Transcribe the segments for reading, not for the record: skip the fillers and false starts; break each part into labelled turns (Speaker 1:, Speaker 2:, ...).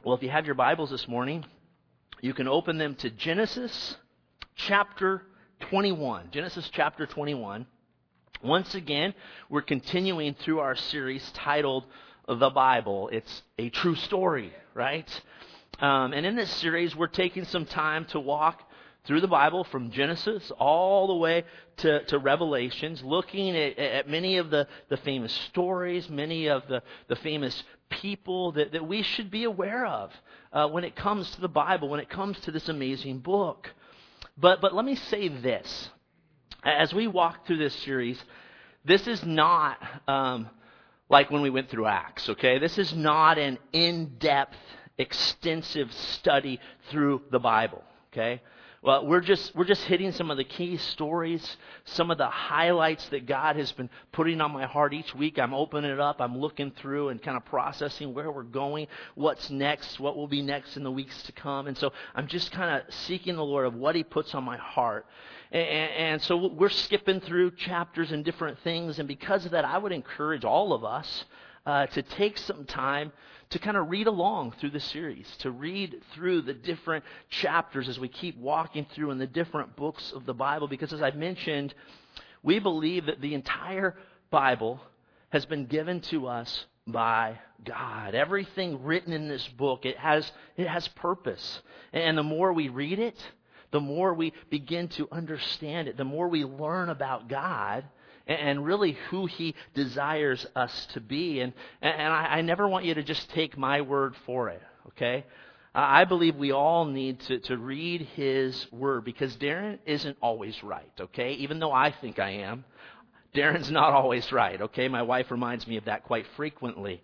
Speaker 1: Well, if you have your Bibles this morning, you can open them to Genesis chapter 21. Genesis chapter 21. Once again, we're continuing through our series titled The Bible. It's a true story, right? And in this series, we're taking some time to walk through the Bible from Genesis all the way to Revelations, looking at many of the famous stories, many of the famous people that we should be aware of when it comes to the Bible, when it comes to this amazing book. But let me say this. As we walk through this series, this is not like when we went through Acts, okay? This is not an in-depth, extensive study through the Bible, okay? Well, we're just hitting some of the key stories, some of the highlights that God has been putting on my heart each week. I'm opening it up, I'm looking through and kind of processing where we're going, what's next, what will be next in the weeks to come. And so I'm just kind of seeking the Lord of what He puts on my heart. And so we're skipping through chapters and different things. And because of that, I would encourage all of us to take some time to kind of read along through the series, to read through the different chapters as we keep walking through in the different books of the Bible. Because as I mentioned, we believe that the entire Bible has been given to us by God. Everything written in this book, it has purpose. And the more we read it, the more we begin to understand it, the more we learn about God and really who He desires us to be. And I never want you to just take my word for it, okay? I believe we all need to read His Word, because Darren isn't always right, okay? Even though I think I am, Darren's not always right, okay? My wife reminds me of that quite frequently.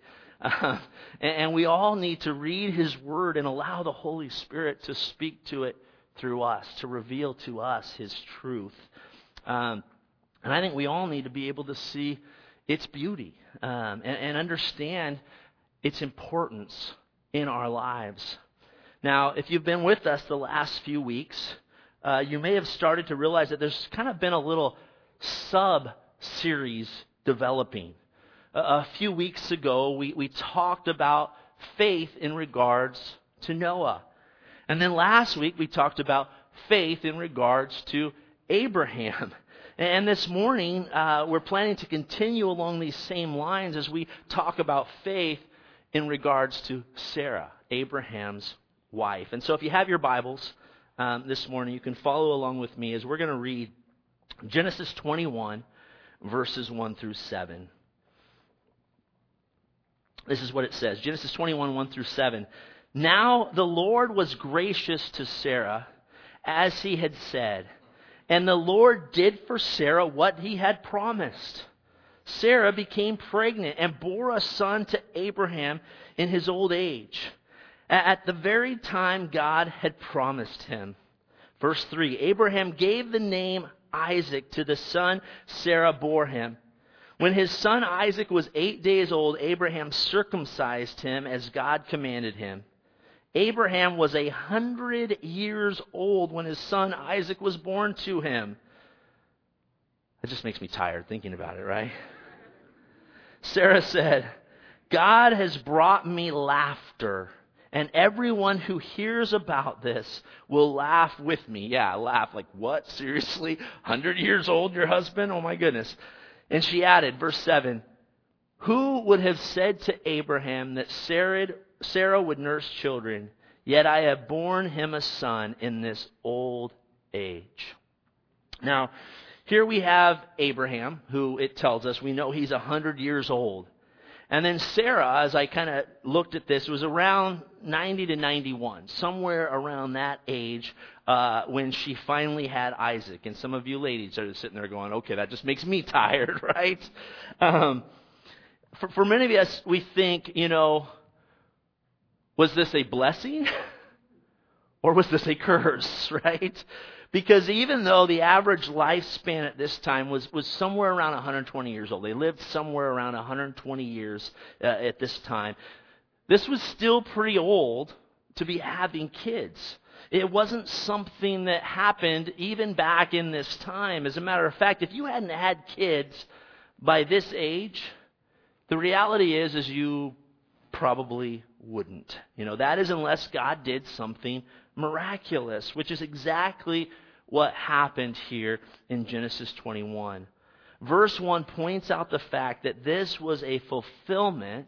Speaker 1: And we all need to read His Word and allow the Holy Spirit to speak to it through us, to reveal to us His truth. And I think we all need to be able to see its beauty and understand its importance in our lives. Now, if you've been with us the last few weeks, you may have started to realize that there's kind of been a little sub-series developing. A few weeks ago, we talked about faith in regards to Noah. And then last week, we talked about faith in regards to Abraham. And this morning, we're planning to continue along these same lines as we talk about faith in regards to Sarah, Abraham's wife. And so if you have your Bibles this morning, you can follow along with me as we're going to read Genesis 21, verses 1 through 7. This is what it says, Genesis 21, 1 through 7. Now the Lord was gracious to Sarah, as He had said, and the Lord did for Sarah what He had promised. Sarah became pregnant and bore a son to Abraham in his old age, at the very time God had promised him. Verse 3, Abraham gave the name Isaac to the son Sarah bore him. When his son Isaac was 8 days old, Abraham circumcised him as God commanded him. Abraham was 100 years old when his son Isaac was born to him. It just makes me tired thinking about it, right? Sarah said, God has brought me laughter, and everyone who hears about this will laugh with me. Yeah, laugh. Like, what? Seriously? 100 years old, your husband? Oh my goodness. And she added, verse 7, who would have said to Abraham that Sarah would nurse children, yet I have borne him a son in this old age. Now, here we have Abraham, who it tells us, we know he's 100 years old. And then Sarah, as I kind of looked at this, was around 90 to 91, somewhere around that age when she finally had Isaac. And some of you ladies are sitting there going, okay, that just makes me tired, right? For many of us, we think, was this a blessing or was this a curse, right? Because even though the average lifespan at this time was somewhere around 120 years old, they lived somewhere around 120 years at this time, this was still pretty old to be having kids. It wasn't something that happened even back in this time. As a matter of fact, if you hadn't had kids by this age, the reality is you probably wouldn't. That is unless God did something miraculous, which is exactly what happened here in Genesis 21. Verse 1 points out the fact that this was a fulfillment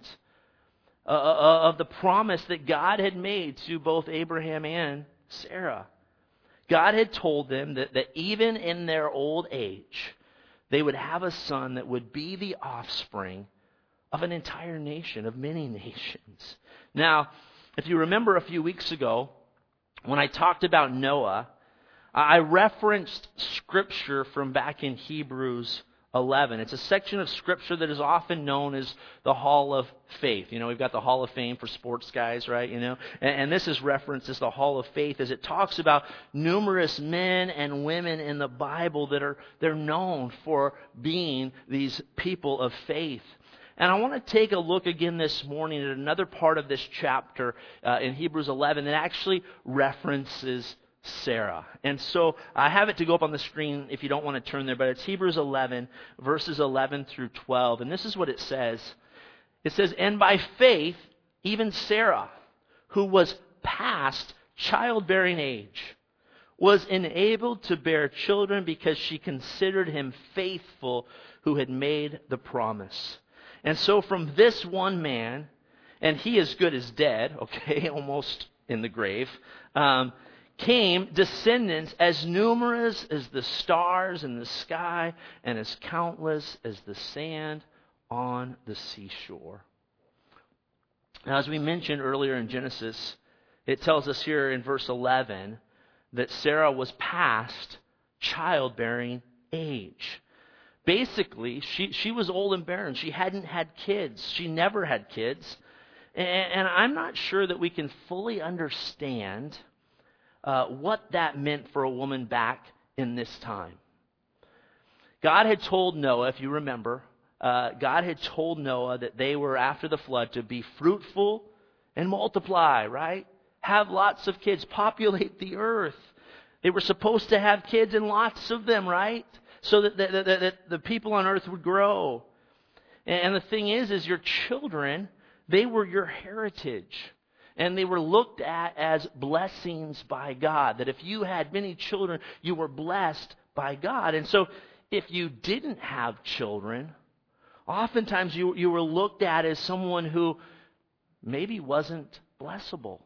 Speaker 1: of the promise that God had made to both Abraham and Sarah. God had told them that even in their old age, they would have a son that would be the offspring of an entire nation, of many nations. Now, if you remember a few weeks ago, when I talked about Noah, I referenced scripture from back in Hebrews 11. It's a section of scripture that is often known as the Hall of Faith. We've got the Hall of Fame for sports guys, right? And this is referenced as the Hall of Faith as it talks about numerous men and women in the Bible they're known for being these people of faith. And I want to take a look again this morning at another part of this chapter in Hebrews 11 that actually references Sarah. And so I have it to go up on the screen if you don't want to turn there, but it's Hebrews 11, verses 11 through 12. And this is what it says. It says, "And by faith, even Sarah, who was past childbearing age, was enabled to bear children because she considered him faithful who had made the promise. And so from this one man, and he as good as dead," okay, almost in the grave, "came descendants as numerous as the stars in the sky and as countless as the sand on the seashore." Now, as we mentioned earlier in Genesis, it tells us here in verse 11 that Sarah was past childbearing age. Basically, she was old and barren. She hadn't had kids. She never had kids. And I'm not sure that we can fully understand what that meant for a woman back in this time. God had told Noah, if you remember, God had told Noah that they were, after the flood, to be fruitful and multiply, right? Have lots of kids, populate the earth. They were supposed to have kids and lots of them, right? So that the people on earth would grow. And the thing is your children, they were your heritage. And they were looked at as blessings by God. That if you had many children, you were blessed by God. And so if you didn't have children, oftentimes you were looked at as someone who maybe wasn't blessable.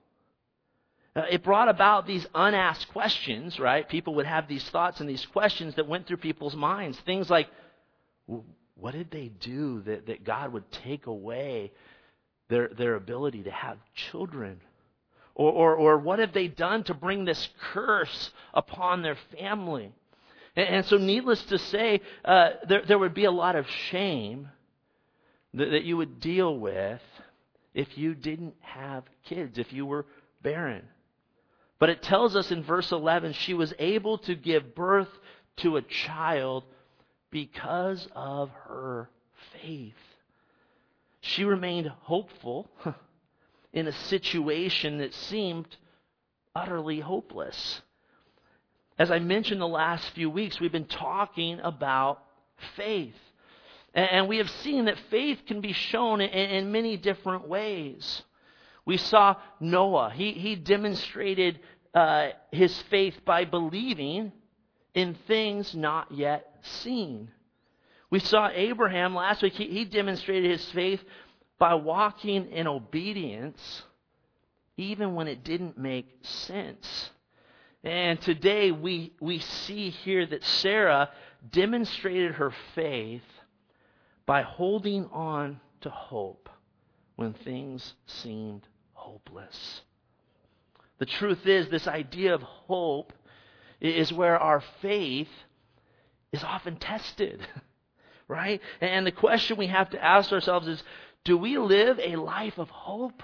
Speaker 1: It brought about these unasked questions, right? People would have these thoughts and these questions that went through people's minds. Things like, what did they do that God would take away their ability to have children? Or what have they done to bring this curse upon their family? And so needless to say, there would be a lot of shame that you would deal with if you didn't have kids, if you were barren. But it tells us in verse 11, she was able to give birth to a child because of her faith. She remained hopeful in a situation that seemed utterly hopeless. As I mentioned the last few weeks, we've been talking about faith. And we have seen that faith can be shown in many different ways. We saw Noah. He demonstrated his faith by believing in things not yet seen. We saw Abraham last week. He demonstrated his faith by walking in obedience even when it didn't make sense. And today we see here that Sarah demonstrated her faith by holding on to hope when things seemed hopeless. The truth is, this idea of hope is where our faith is often tested, right? And the question we have to ask ourselves is, do we live a life of hope?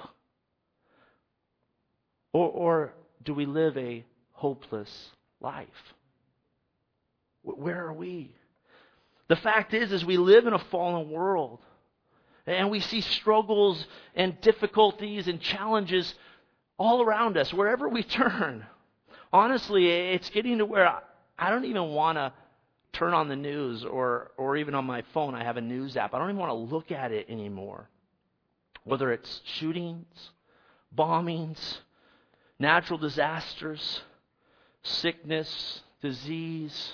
Speaker 1: Or do we live a hopeless life? Where are we? The fact is we live in a fallen world. And we see struggles and difficulties and challenges all around us, wherever we turn. Honestly, it's getting to where I don't even want to turn on the news or even on my phone. I have a news app. I don't even want to look at it anymore. Whether it's shootings, bombings, natural disasters, sickness, disease,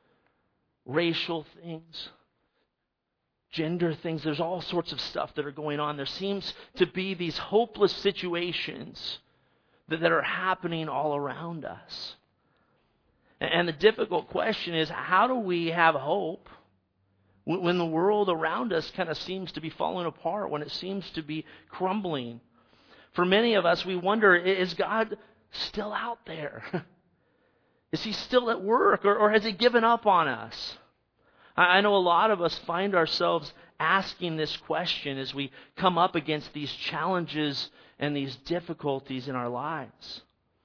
Speaker 1: racial things, gender things. There's all sorts of stuff that are going on. There seems to be these hopeless situations that are happening all around us. And the difficult question is, how do we have hope when the world around us kind of seems to be falling apart, when it seems to be crumbling? For many of us, we wonder, is God still out there? Is He still at work, or has He given up on us? I know a lot of us find ourselves asking this question as we come up against these challenges and these difficulties in our lives.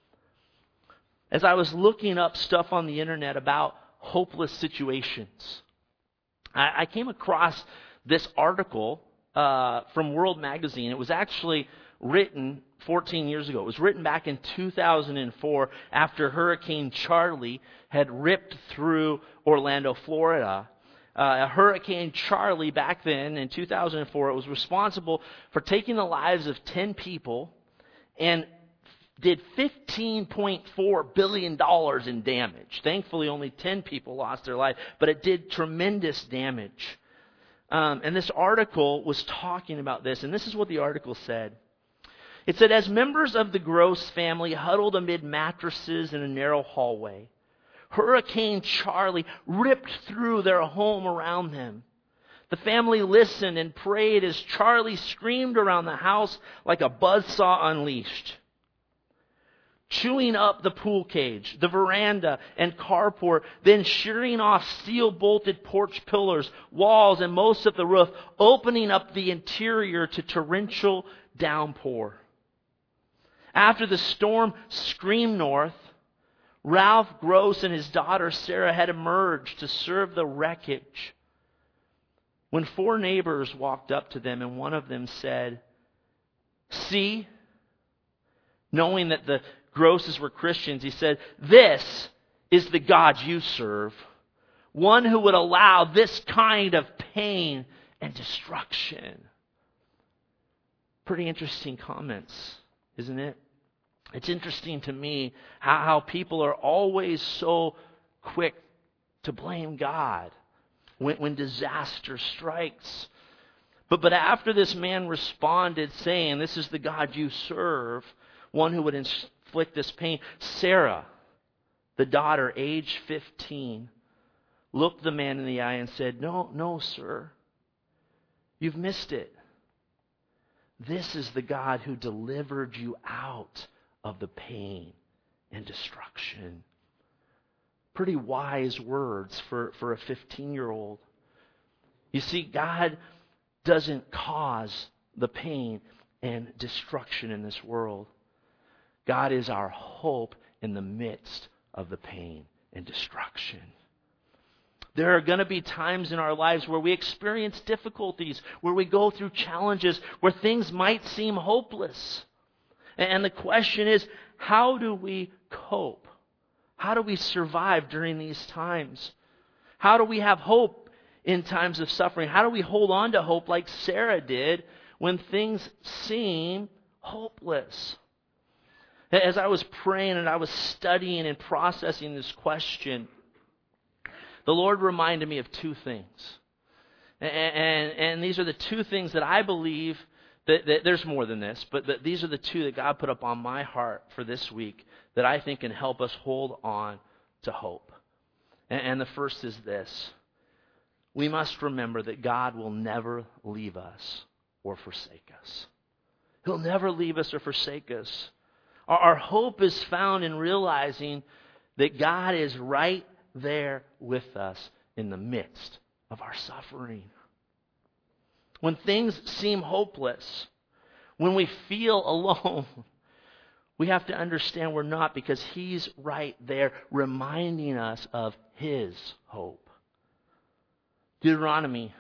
Speaker 1: As I was looking up stuff on the internet about hopeless situations, I came across this article from World Magazine. It was actually written 14 years ago. It was written back in 2004 after Hurricane Charlie had ripped through Orlando, Florida. Hurricane Charlie back then in 2004, it was responsible for taking the lives of 10 people and did $15.4 billion in damage. Thankfully, only 10 people lost their life, but it did tremendous damage. And this article was talking about this, and this is what the article said. It said, as members of the Gross family huddled amid mattresses in a narrow hallway, Hurricane Charlie ripped through their home around them. The family listened and prayed as Charlie screamed around the house like a buzzsaw unleashed, chewing up the pool cage, the veranda, and carport, then shearing off steel-bolted porch pillars, walls, and most of the roof, opening up the interior to torrential downpour. After the storm screamed north, Ralph Gross and his daughter Sarah had emerged to serve the wreckage when 4 neighbors walked up to them, and one of them said, "See," knowing that the Grosses were Christians, he said, "This is the God you serve, one who would allow this kind of pain and destruction." Pretty interesting comments, isn't it? It's interesting to me how people are always so quick to blame God when disaster strikes. But after this man responded saying, "This is the God you serve, one who would inflict this pain," Sarah, the daughter, age 15, looked the man in the eye and said, No, sir. You've missed it. This is the God who delivered you out of the pain and destruction. Pretty wise words for a 15-year-old. You see, God doesn't cause the pain and destruction in this world. God is our hope in the midst of the pain and destruction. There are going to be times in our lives where we experience difficulties, where we go through challenges, where things might seem hopeless. And the question is, how do we cope? How do we survive during these times? How do we have hope in times of suffering? How do we hold on to hope like Sarah did when things seem hopeless? As I was praying and I was studying and processing this question, the Lord reminded me of 2 things. And these are the 2 things that I believe that there's more than this, but that these are the 2 that God put up on my heart for this week that I think can help us hold on to hope. And the first is this. We must remember that God will never leave us or forsake us. He'll never leave us or forsake us. Our hope is found in realizing that God is right there with us in the midst of our suffering. When things seem hopeless, when we feel alone, we have to understand we're not, because He's right there reminding us of His hope. Deuteronomy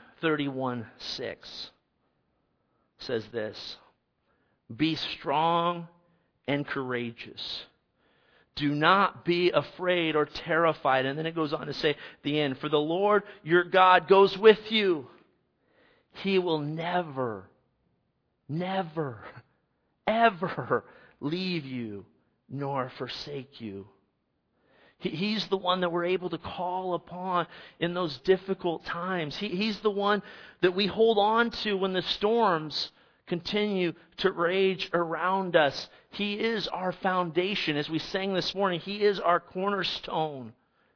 Speaker 1: 31:6 says this, "Be strong and courageous. Do not be afraid or terrified." And then it goes on to say at the end, "For the Lord your God goes with you. He will never, ever leave you nor forsake you. He's the one that we're able to call upon in those difficult times. He's the one that we hold on to when the storms continue to rage around us. He is our foundation. As we sang this morning, He is our cornerstone.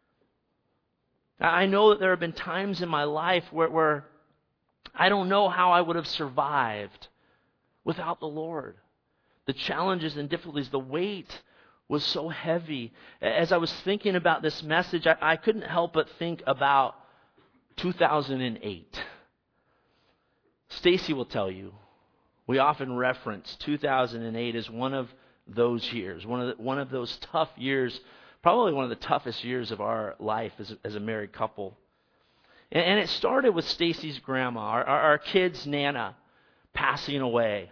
Speaker 1: I know that there have been times in my life where I don't know how I would have survived without the Lord. The challenges and difficulties, the weight was so heavy. As I was thinking about this message, I couldn't help but think about 2008. Stacy will tell you, we often reference 2008 as one of those years, one of those tough years, probably one of the toughest years of our life as a married couple. And it started with Stacy's grandma, our kids' Nana, passing away.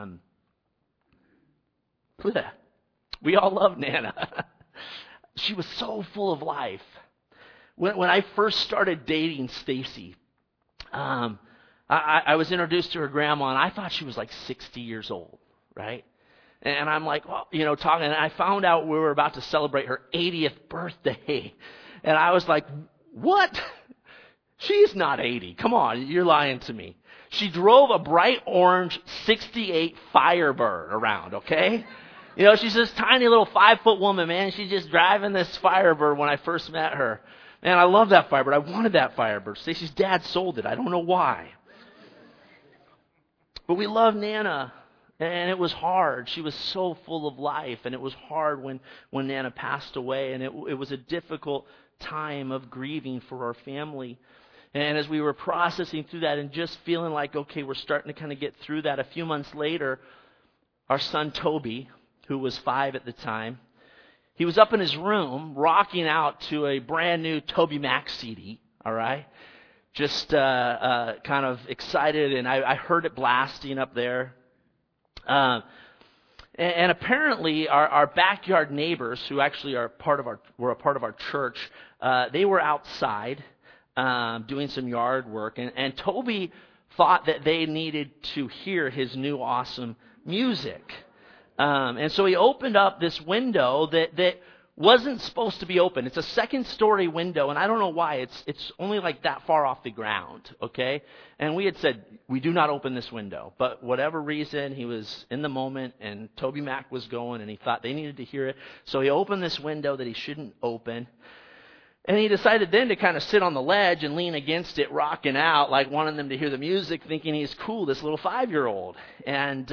Speaker 1: We all love Nana. She was so full of life. When I first started dating Stacy, I was introduced to her grandma, and I thought she was like 60 years old, right? And I'm like, well, talking, and I found out we were about to celebrate her 80th birthday. And I was like, what? She's not 80. Come on, you're lying to me. She drove a bright orange 68 Firebird around, okay? She's this tiny little 5-foot woman, man. She's just driving this Firebird when I first met her. Man, I love that Firebird. I wanted that Firebird. Stacy's dad sold it. I don't know why. But we love Nana, and it was hard. She was so full of life, and it was hard when Nana passed away, and it was a difficult time of grieving for our family. And as we were processing through that and just feeling like, okay, we're starting to kind of get through that, a few months later, our son Toby, who was 5 at the time, he was up in his room rocking out to a brand new TobyMac CD, all right? Just kind of excited, and I heard it blasting up there. And apparently our backyard neighbors, who actually were a part of our church, they were outside doing some yard work, and Toby thought that they needed to hear his new awesome music. And so he opened up this window that wasn't supposed to be open. It's a second-story window, and I don't know why. It's only like that far off the ground, okay? And we had said, we do not open this window. But whatever reason, he was in the moment, and TobyMac was going, and he thought they needed to hear it. So he opened this window that he shouldn't open. And he decided then to kind of sit on the ledge and lean against it, rocking out, like wanting them to hear the music, thinking he's cool, this little 5-year-old. And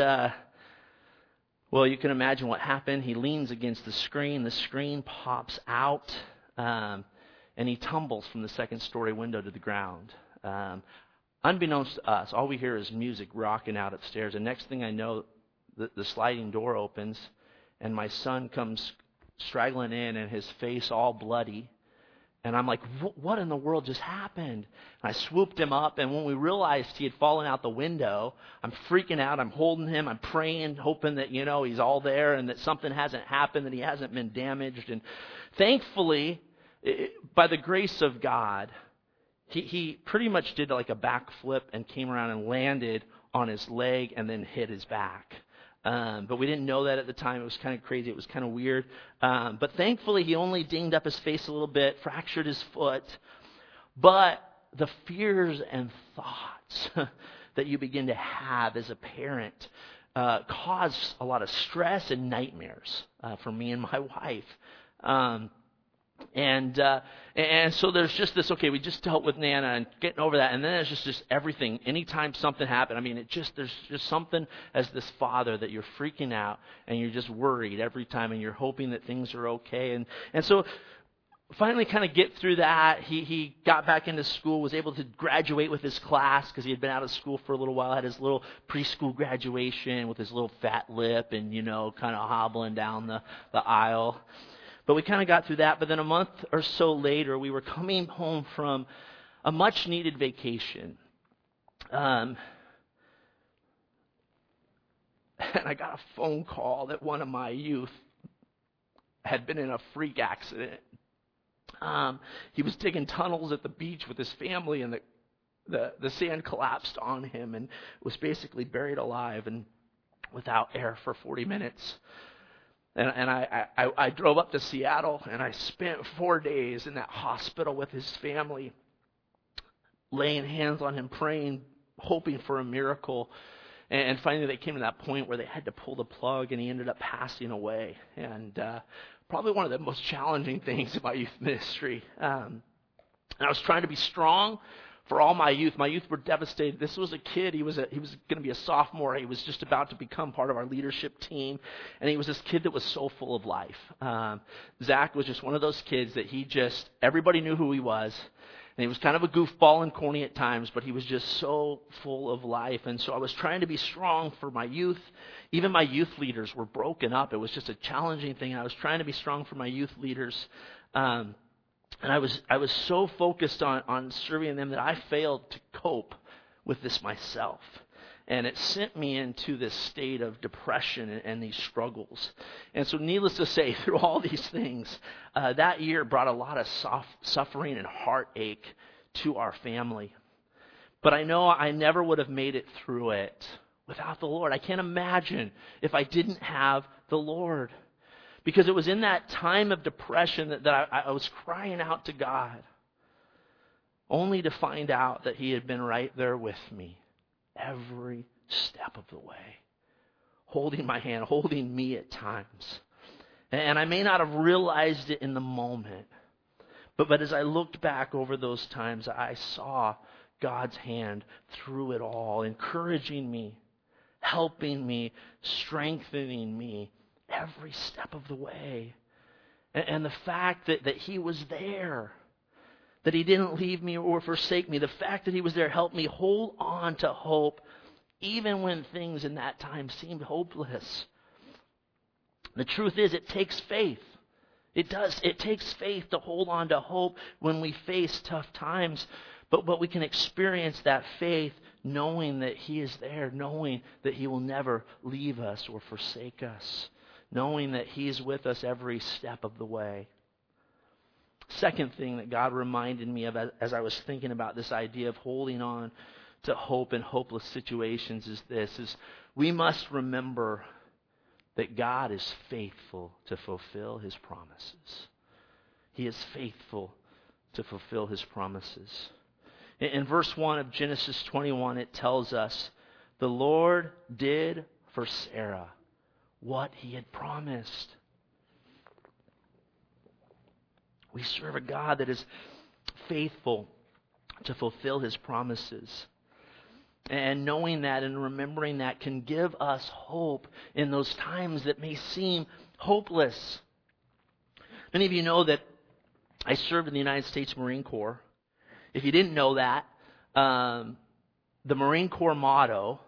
Speaker 1: well, you can imagine what happened. He leans against the screen pops out, and he tumbles from the second-story window to the ground. Unbeknownst to us, all we hear is music rocking out upstairs, and next thing I know, the sliding door opens, and my son comes straggling in, and his face all bloody. And I'm like, what in the world just happened? And I swooped him up, and when we realized he had fallen out the window, I'm freaking out. I'm holding him. I'm praying, hoping that, he's all there and that something hasn't happened, that he hasn't been damaged. And thankfully, by the grace of God, he pretty much did like a backflip and came around and landed on his leg and then hit his back. But we didn't know that at the time. It was kind of crazy. It was kind of weird. But thankfully, he only dinged up his face a little bit, fractured his foot. But the fears and thoughts that you begin to have as a parent cause a lot of stress and nightmares for me and my wife. And so there's just this, okay, we just dealt with Nana and getting over that, and then there's just everything. Anytime something happened, there's just something as this father that you're freaking out and you're just worried every time and you're hoping that things are okay. And so finally kind of get through that. He got back into school, was able to graduate with his class because he had been out of school for a little while, had his little preschool graduation with his little fat lip and, kind of hobbling down the aisle. But we kind of got through that. But then a month or so later, we were coming home from a much-needed vacation. And I got a phone call that one of my youth had been in a freak accident. He was digging tunnels at the beach with his family, and the sand collapsed on him and was basically buried alive. And without air for 40 minutes. And I drove up to Seattle, and I spent 4 days in that hospital with his family, laying hands on him, praying, hoping for a miracle. And finally they came to that point where they had to pull the plug, and he ended up passing away. And probably one of the most challenging things about youth ministry. And I was trying to be strong for all my youth. My youth were devastated. This was a kid. He was going to be a sophomore. He was just about to become part of our leadership team. And he was this kid that was so full of life. Zach was just one of those kids that everybody knew who he was. And he was kind of a goofball and corny at times, but he was just so full of life. And so I was trying to be strong for my youth. Even my youth leaders were broken up. It was just a challenging thing. I was trying to be strong for my youth leaders. And I was so focused on serving them that I failed to cope with this myself. And it sent me into this state of depression and these struggles. And so needless to say, through all these things, that year brought a lot of suffering and heartache to our family. But I know I never would have made it through it without the Lord. I can't imagine if I didn't have the Lord. Because it was in that time of depression that I was crying out to God, only to find out that He had been right there with me every step of the way, holding my hand, holding me at times. And I may not have realized it in the moment, but as I looked back over those times, I saw God's hand through it all, encouraging me, helping me, strengthening me every step of the way. And the fact that He was there, that He didn't leave me or forsake me, the fact that He was there helped me hold on to hope even when things in that time seemed hopeless. The truth is, it takes faith. It does. It takes faith to hold on to hope when we face tough times. But we can experience that faith knowing that He is there, knowing that He will never leave us or forsake us, knowing that He's with us every step of the way. Second thing that God reminded me of as I was thinking about this idea of holding on to hope in hopeless situations is we must remember that God is faithful to fulfill His promises. He is faithful to fulfill His promises. In verse 1 of Genesis 21, it tells us, the Lord did for Sarah what He had promised. We serve a God that is faithful to fulfill His promises. And knowing that and remembering that can give us hope in those times that may seem hopeless. Many of you know that I served in the United States Marine Corps. If you didn't know that, the Marine Corps motto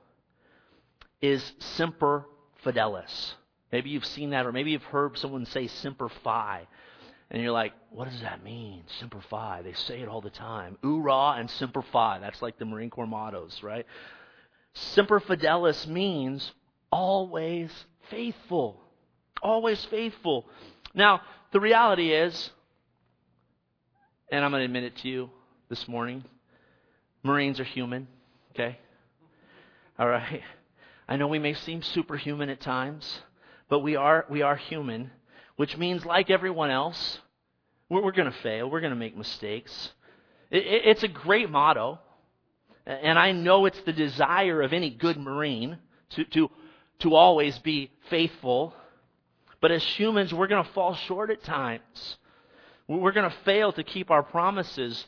Speaker 1: is Semper Fidelis. Maybe you've seen that, or maybe you've heard someone say Semper Fi. And you're like, what does that mean? Semper Fi. They say it all the time. Oorah and Semper Fi. That's like the Marine Corps mottos, right? Semper Fidelis means always faithful. Always faithful. Now, the reality is, and I'm going to admit it to you this morning, Marines are human, okay? All right. I know we may seem superhuman at times, but we are human, which means like everyone else, we're going to fail. We're going to make mistakes. It's a great motto, and I know it's the desire of any good Marine to always be faithful. But as humans, we're going to fall short at times. We're going to fail to keep our promises.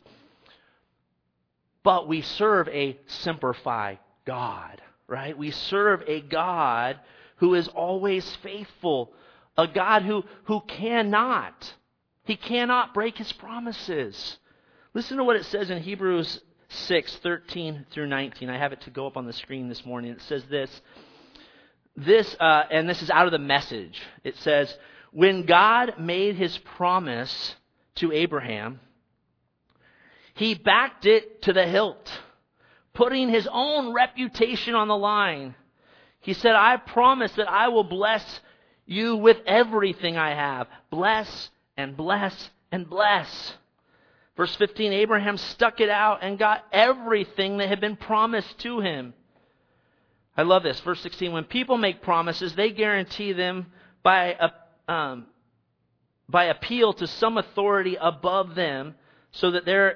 Speaker 1: But we serve a Semper Fi God, right? We serve a God who is always faithful. A God who cannot break His promises. Listen to what it says in Hebrews 6:13 through 19. I have it to go up on the screen this morning. It says this, and this is out of the Message. It says, when God made His promise to Abraham, He backed it to the hilt, putting His own reputation on the line. He said, I promise that I will bless you with everything I have. Bless and bless and bless. Verse 15, Abraham stuck it out and got everything that had been promised to him. I love this. Verse 16, when people make promises, they guarantee them by appeal to some authority above them, so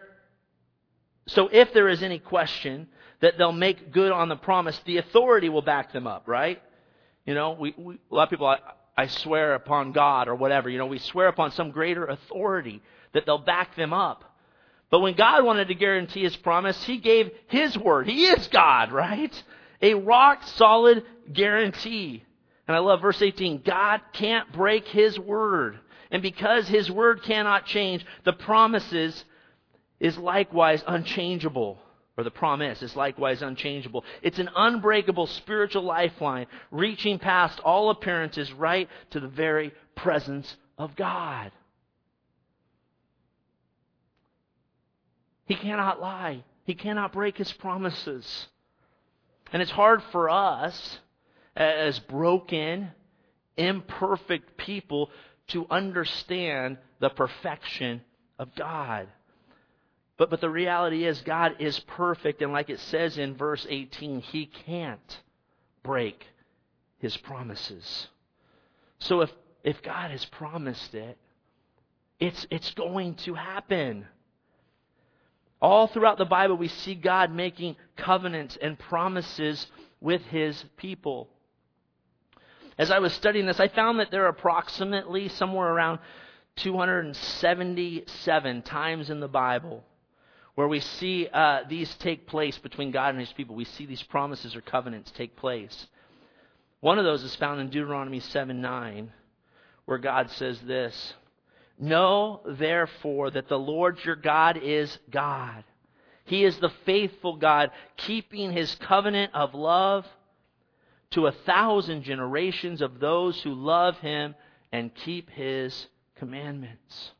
Speaker 1: if there is any question that they'll make good on the promise, the authority will back them up, right? You know, a lot of people, I swear upon God or whatever. You know, we swear upon some greater authority that they'll back them up. But when God wanted to guarantee His promise, He gave His word. He is God, right? A rock-solid guarantee. And I love verse 18. God can't break His word. And because His word cannot change, the promises is likewise unchangeable. Or the promise is likewise unchangeable. It's an unbreakable spiritual lifeline, reaching past all appearances right to the very presence of God. He cannot lie. He cannot break His promises. And it's hard for us, as broken, imperfect people, to understand the perfection of God. But the reality is, God is perfect, and like it says in verse 18, He can't break His promises. So if God has promised it, it's going to happen. All throughout the Bible, we see God making covenants and promises with His people. As I was studying this, I found that there are approximately somewhere around 277 times in the Bible where we see these take place between God and His people. We see these promises or covenants take place. One of those is found in Deuteronomy 7:9, where God says this, "Know therefore that the Lord your God is God. He is the faithful God, keeping His covenant of love to 1,000 generations of those who love Him and keep His commandments."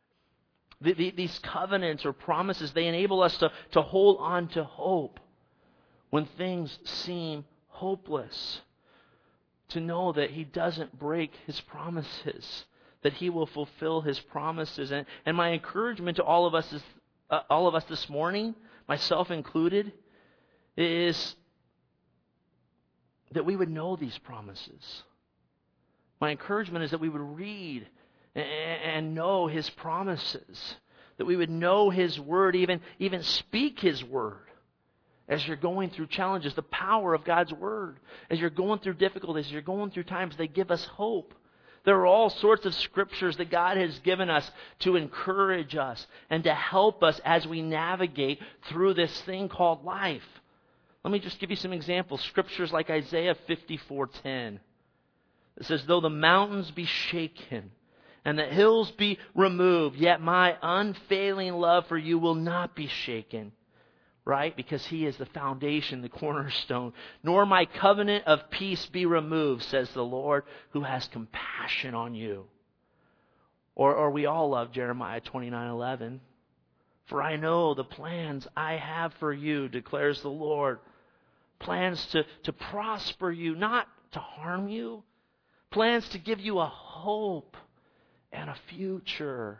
Speaker 1: These covenants or promises, they enable us to hold on to hope when things seem hopeless. To know that He doesn't break His promises, that He will fulfill His promises. And my encouragement to all of us this morning, myself included, is that we would know these promises. My encouragement is that we would read and know His promises, that we would know His word, even speak His word. As you're going through challenges, the power of God's word. As you're going through difficulties, as you're going through times, they give us hope. There are all sorts of scriptures that God has given us to encourage us and to help us as we navigate through this thing called life. Let me just give you some examples. Scriptures like Isaiah 54:10. It says, "Though the mountains be shaken and the hills be removed, yet my unfailing love for you will not be shaken." Right? Because He is the foundation, the cornerstone. "Nor my covenant of peace be removed, says the Lord, who has compassion on you." Or we all love Jeremiah 29:11. "For I know the plans I have for you, declares the Lord. Plans to prosper you, not to harm you. Plans to give you a hope and a future."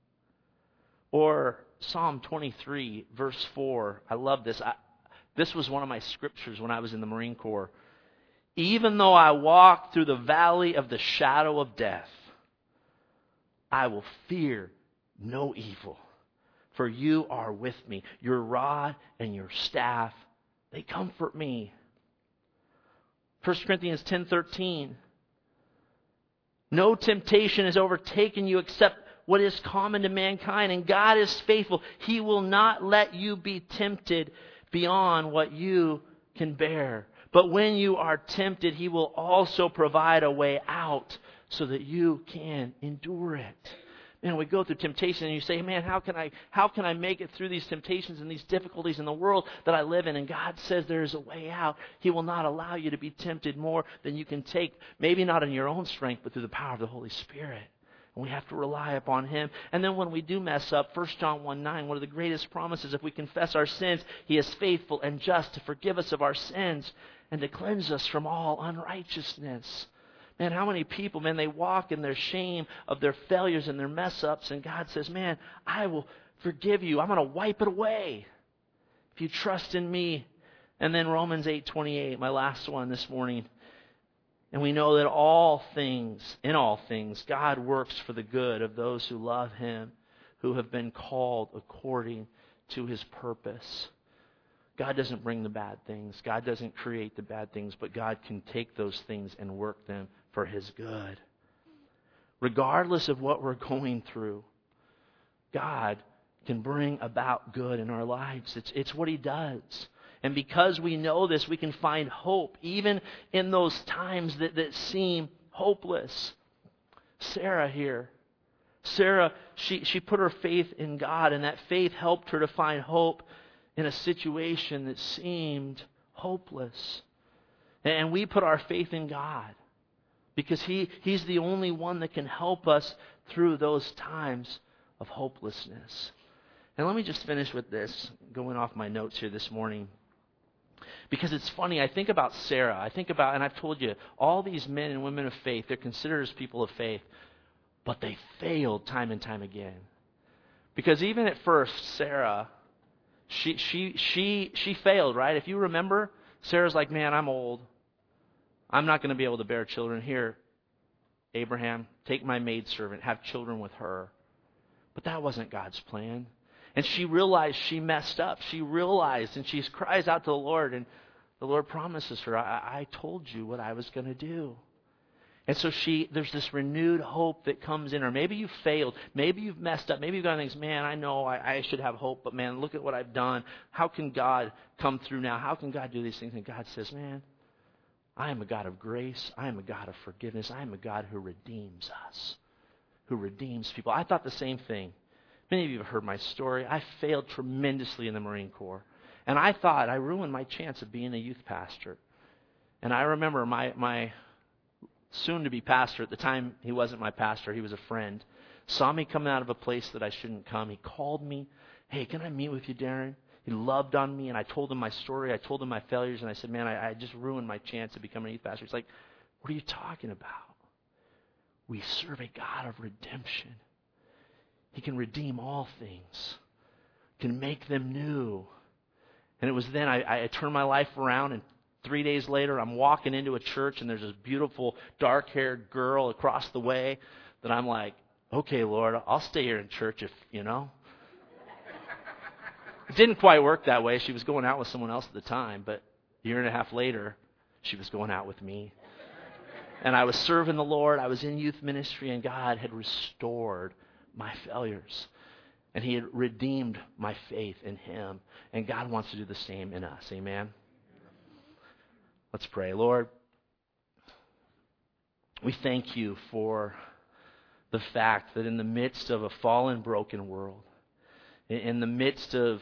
Speaker 1: Or Psalm 23, verse 4. I love this. This was one of my scriptures when I was in the Marine Corps. "Even though I walk through the valley of the shadow of death, I will fear no evil, for you are with me. Your rod and your staff, they comfort me." 1 Corinthians 10:13. "No temptation has overtaken you except what is common to mankind, and God is faithful. He will not let you be tempted beyond what you can bear. But when you are tempted, He will also provide a way out so that you can endure it." Man, we go through temptation and you say, "Man, how can I make it through these temptations and these difficulties in the world that I live in?" And God says there is a way out. He will not allow you to be tempted more than you can take, maybe not in your own strength, but through the power of the Holy Spirit. And we have to rely upon Him. And then when we do mess up, 1 John 1:9, one of the greatest promises, if we confess our sins, He is faithful and just to forgive us of our sins and to cleanse us from all unrighteousness. Man, how many people, man, they walk in their shame of their failures and their mess-ups, and God says, "Man, I will forgive you. I'm going to wipe it away. If you trust in me, And then Romans 8:28, my last one this morning. And we know that in all things, God works for the good of those who love Him, who have been called according to His purpose. God doesn't bring the bad things. God doesn't create the bad things, but God can take those things and work them for His good. Regardless of what we're going through, God can bring about good in our lives. It's what He does. And because we know this, we can find hope even in those times that seem hopeless. Sarah here. Sarah, she put her faith in God, and that faith helped her to find hope in a situation that seemed hopeless. And we put our faith in God because He's the only one that can help us through those times of hopelessness. And let me just finish with this, going off my notes here this morning. Because it's funny, I think about Sarah. And I've told you, all these men and women of faith, they're considered as people of faith, but they failed time and time again. Because even at first, Sarah, she failed, right? If you remember, Sarah's like, man, I'm old. I'm not going to be able to bear children. Here, Abraham, take my maidservant, have children with her. But that wasn't God's plan. And she realized she messed up. She realized, and she cries out to the Lord, and the Lord promises her, I told you what I was going to do. And so there's this renewed hope that comes in her. Maybe you failed. Maybe you've messed up. Maybe you've got things, man, I know I should have hope, but man, look at what I've done. How can God come through now? How can God do these things? And God says, man, I am a God of grace. I am a God of forgiveness. I am a God who redeems us, who redeems people. I thought the same thing. Many of you have heard my story. I failed tremendously in the Marine Corps. And I thought I ruined my chance of being a youth pastor. And I remember my soon-to-be pastor, at the time he wasn't my pastor, he was a friend, saw me coming out of a place that I shouldn't come. He called me, hey, can I meet with you, Darren? He loved on me, and I told him my story. I told him my failures, and I said, man, I just ruined my chance of becoming a youth pastor. He's like, what are you talking about? We serve a God of redemption. He can redeem all things, can make them new. And it was then I turned my life around, and 3 days later I'm walking into a church, and there's this beautiful dark-haired girl across the way that I'm like, okay, Lord, I'll stay here in church if, you know. It didn't quite work that way. She was going out with someone else at the time, but a year and a half later, she was going out with me. And I was serving the Lord. I was in youth ministry, and God had restored my failures. And He had redeemed my faith in Him. And God wants to do the same in us. Amen? Let's pray. Lord, we thank You for the fact that in the midst of a fallen, broken world, in the midst of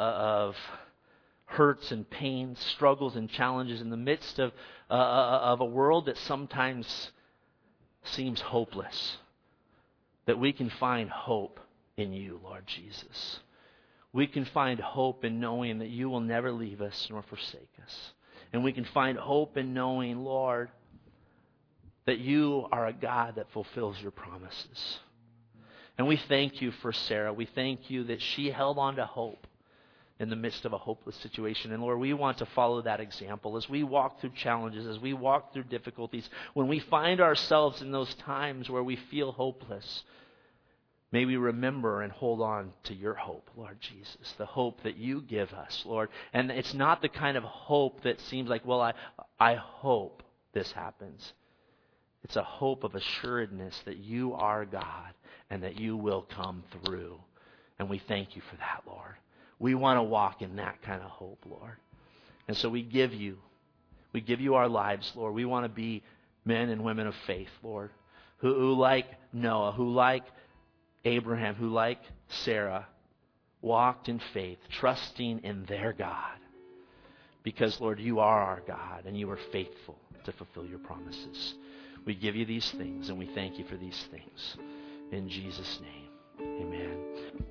Speaker 1: hurts and pains, struggles and challenges, in the midst of a world that sometimes seems hopeless, that we can find hope in You, Lord Jesus. We can find hope in knowing that You will never leave us nor forsake us. And we can find hope in knowing, Lord, that You are a God that fulfills Your promises. And we thank You for Sarah. We thank You that she held on to hope in the midst of a hopeless situation. And Lord, we want to follow that example as we walk through challenges, as we walk through difficulties. When we find ourselves in those times where we feel hopeless, may we remember and hold on to Your hope, Lord Jesus, the hope that You give us, Lord. And it's not the kind of hope that seems like, well, I hope this happens. It's a hope of assuredness that You are God and that You will come through. And we thank You for that, Lord. We want to walk in that kind of hope, Lord. And so we give You our lives, Lord. We want to be men and women of faith, Lord, who like Noah, who like Abraham, who like Sarah, walked in faith, trusting in their God. Because, Lord, You are our God, and You are faithful to fulfill Your promises. We give You these things, and we thank You for these things. In Jesus' name, amen.